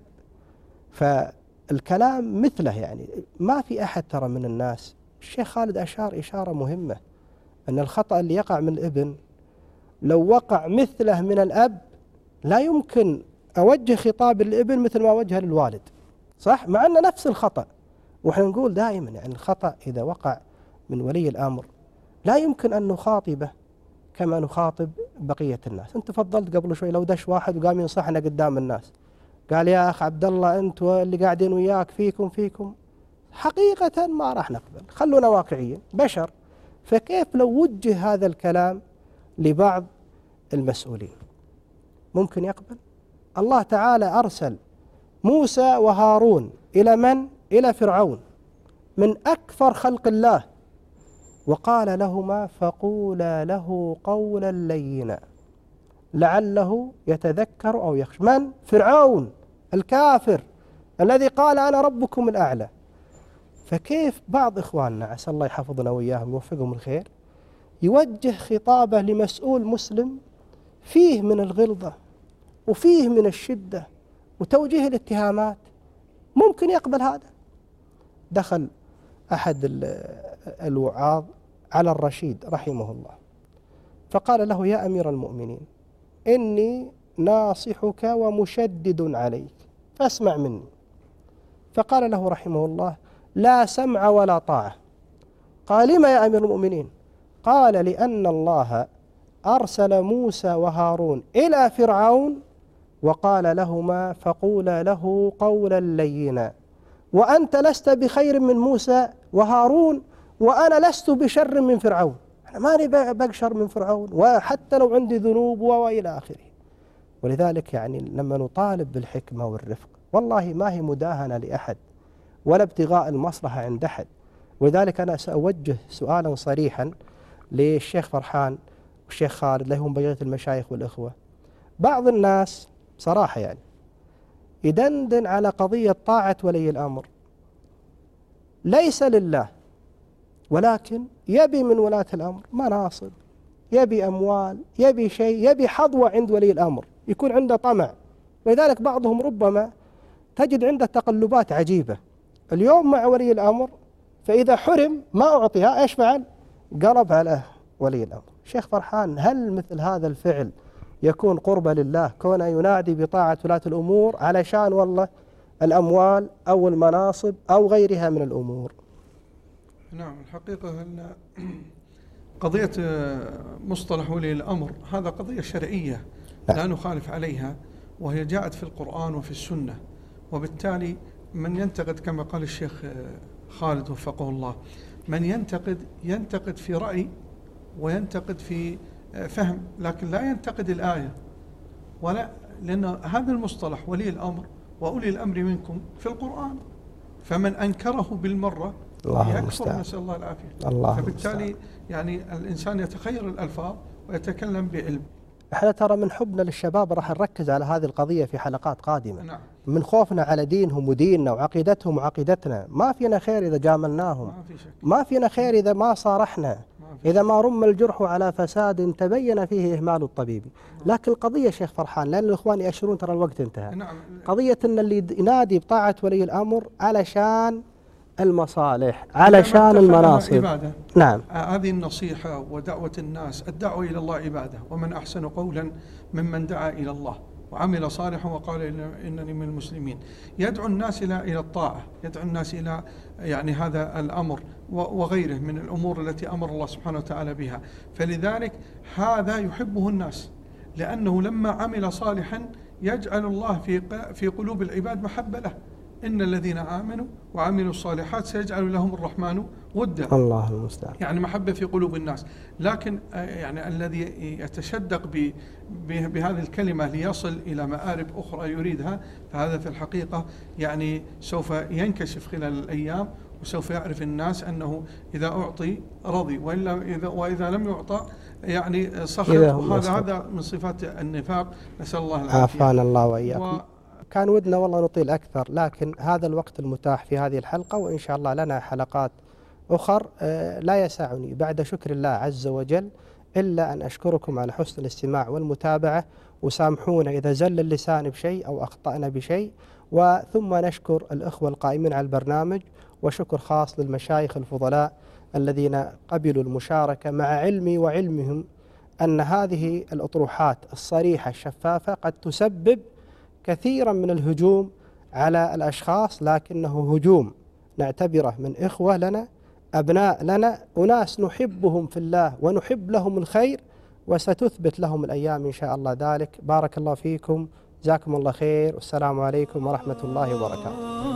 فالكلام مثله، يعني ما في أحد ترى من الناس. الشيخ خالد أشار إشارة مهمة أن الخطأ اللي يقع من الابن لو وقع مثله من الأب لا يمكن أوجه خطاب الابن مثل ما وجه للوالد، صح؟ مع أنه نفس الخطأ. وإحنا نقول دائما يعني الخطأ إذا وقع من ولي الأمر لا يمكن أن نخاطبه كما نخاطب بقية الناس. أنت فضلت قبل شوي لو دش واحد وقام ينصحنا قدام الناس قال يا أخ عبد الله أنت واللي قاعدين وياك فيكم فيكم، حقيقة ما راح نقبل، خلونا واقعيين بشر. فكيف لو وجه هذا الكلام لبعض المسؤولين ممكن يقبل؟ الله تعالى أرسل موسى وهارون إلى من؟ إلى فرعون من أكثر خلق الله، وقال لهما فقولا له قولا لينا لعله يتذكر أو يخشى. من؟ فرعون الكافر الذي قال أنا ربكم الأعلى. فكيف بعض إخواننا عسى الله يحفظنا وإياهم يوفقهم الخير يوجه خطابه لمسؤول مسلم فيه من الغلظة وفيه من الشدة وتوجيه الاتهامات، ممكن يقبل هذا؟ دخل أحد الوعاظ على الرشيد رحمه الله فقال له يا أمير المؤمنين إني ناصحك ومشدد عليك فاسمع مني. فقال له رحمه الله لا سمع ولا طاعة. قال لما يا أمير المؤمنين؟ قال لأن الله أرسل موسى وهارون إلى فرعون وقال لهما فقولا له قولا لينا، وأنت لست بخير من موسى وهارون وأنا لست بشر من فرعون، أنا ماني بشر من فرعون وحتى لو عندي ذنوب وإلى آخره. ولذلك يعني لما نطالب بالحكمة والرفق والله ما هي مداهنة لأحد ولا ابتغاء المصلحة عند أحد. ولذلك أنا سأوجه سؤالا صريحا للشيخ فرحان والشيخ خالد لهم بقية المشايخ والإخوة. بعض الناس صراحة يعني يدندن على قضية طاعة ولي الأمر ليس لله، ولكن يبي من ولاة الأمر مناصب، يبي أموال، يبي شيء، يبي حظوة عند ولي الأمر، يكون عنده طمع. ولذلك بعضهم ربما تجد عنده تقلبات عجيبة، اليوم مع ولي الأمر فإذا حرم ما أعطيها إيش فعل؟ قلب على ولي الأمر. شيخ فرحان هل مثل هذا الفعل يكون قربة لله كونه ينادي بطاعة ولاة الأمور علشان والله الأموال أو المناصب أو غيرها من الأمور؟ نعم، الحقيقة أن قضية مصطلح ولي الأمر هذا قضية شرعية لا نخالف عليها، وهي جاءت في القرآن وفي السنة، وبالتالي من ينتقد كما قال الشيخ خالد وفقه الله، من ينتقد ينتقد في رأي وينتقد في فهم، لكن لا ينتقد الآية ولا، لأن هذا المصطلح ولي الأمر وأولي الأمر منكم في القرآن، فمن أنكره بالمرة يكفر، نسأل الله العافية. الله فبالتالي المستعان. يعني الإنسان يتخير الألفاظ ويتكلم بعلم. احنا ترى من حبنا للشباب راح نركز على هذه القضية في حلقات قادمة. نعم. من خوفنا على دينهم وديننا وعقيدتهم وعقيدتنا. ما فينا خير إذا جاملناهم، ما في شك. ما فينا خير إذا ما صارحنا، ما إذا ما رم الجرح على فساد تبين فيه إهمال الطبيب. لكن القضية شيخ فرحان لأن الإخوان يأشرون ترى الوقت انتهى. نعم. قضية أن اللي ينادي بطاعة ولي الأمر علشان المصالح، علشان المناصب. نعم. هذه النصيحة ودعوة الناس، الدعوة إلى الله عبادة، ومن أحسن قولا ممن دعا إلى الله وعمل صالحا وقال إنني من المسلمين. يدعو الناس إلى إلى الطاعة، يدعو الناس إلى يعني هذا الأمر وغيره من الأمور التي أمر الله سبحانه وتعالى بها. فلذلك هذا يحبه الناس، لأنه لما عمل صالحا يجعل الله في في قلوب العباد محبة له. إن الذين آمنوا وعملوا الصالحات سيجعل لهم الرحمن ودا. الله المستعان. يعني محبة في قلوب الناس. لكن يعني الذي يتشدق بهذه الكلمة ليصل إلى مآرب أخرى يريدها، فهذا في الحقيقة يعني سوف ينكشف خلال الأيام، وسوف يعرف الناس أنه إذا أعطي رضي، وإلا إذا وإذا لم يعطى يعني سخط. وهذا هذا من صفات النفاق، نسأل الله العافية. عافانا الله وإياكم. و... كان ودنا والله نطيل أكثر، لكن هذا الوقت المتاح في هذه الحلقة، وإن شاء الله لنا حلقات أخر. لا يسعني بعد شكر الله عز وجل إلا أن أشكركم على حسن الاستماع والمتابعة، وسامحونا إذا زل اللسان بشيء أو أخطأنا بشيء. وثم نشكر الأخوة القائمين على البرنامج، وشكر خاص للمشايخ الفضلاء الذين قبلوا المشاركة، مع علمي وعلمهم أن هذه الأطروحات الصريحة الشفافة قد تسبب كثيرا من الهجوم على الأشخاص، لكنه هجوم نعتبره من إخوة لنا، أبناء لنا، أناس نحبهم في الله ونحب لهم الخير، وستثبت لهم الأيام إن شاء الله ذلك. بارك الله فيكم، جزاكم الله خير، والسلام عليكم ورحمة الله وبركاته.